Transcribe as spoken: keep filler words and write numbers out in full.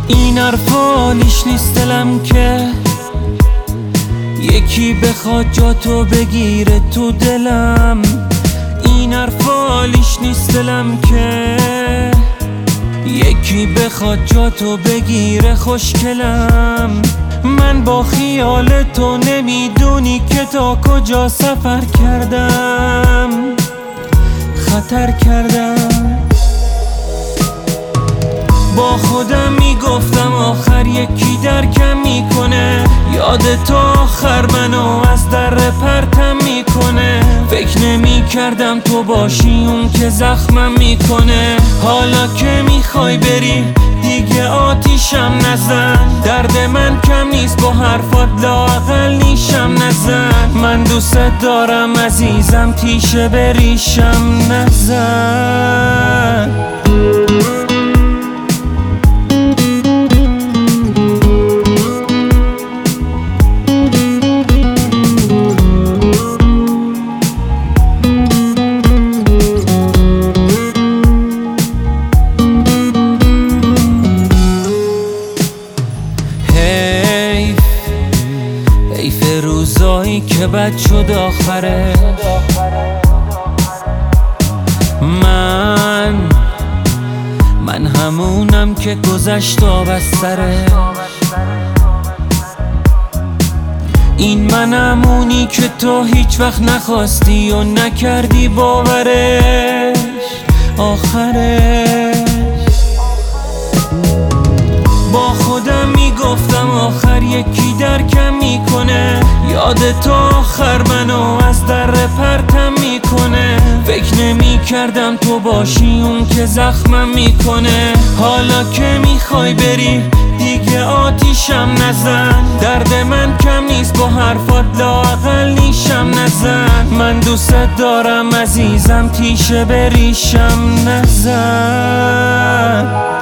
این حرفا لیش نیست دلم که یکی بخواد جا تو بگیره تو دلم. این حرفا لیش نیست دلم که یکی بخواد جا تو بگیره خوشگلم. من با خیال تو نمیدونی که تا کجا سفر کردم، خطر کردم. با خودم میگفتم آخر یکی درکم میکنه، یاد تو آخر منو از در پرتم میکنه. فکر نمی کردم تو باشی اون که زخمم میکنه. حالا که میخوای بری دیگه آتیشم نزن، درد من کم نیست با حرفات لااقل نیشم نزن. من دوست دارم عزیزم تیشه بریشم نزن. حیف روزایی که بد شد آخره. من من همونم که گذشت آب از سره. این من همونی که تو هیچ وقت نخواستی و نکردی باورش آخرش. با خودم میگفتم آخر یکی درکم میکنه، یاد تو آخر منو از در پرتم میکنه. فکر نمی کردم تو باشی اون که زخمم میکنه. حالا که میخوای بری دیگه آتیشم نزن، درد من کم نیست با حرفات لااقل نیشم نزن. من دوست دارم عزیزم تیشه بریشم نزن.